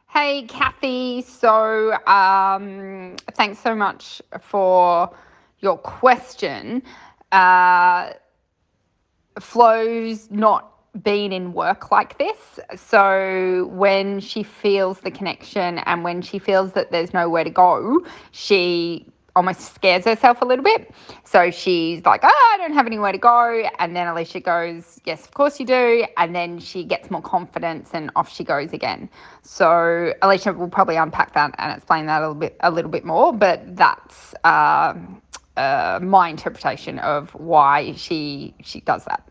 Hey, Kathy. Thanks so much for your question. Uh, Flo's not been in work like this. So when she feels the connection and when she feels that there's nowhere to go, she almost scares herself a little bit. So she's like, I don't have anywhere to go. And then Alicia goes, yes, of course you do. And then she gets more confidence and off she goes again. So Alicia will probably unpack that and explain that a little bit more. But that's my interpretation of why she does that.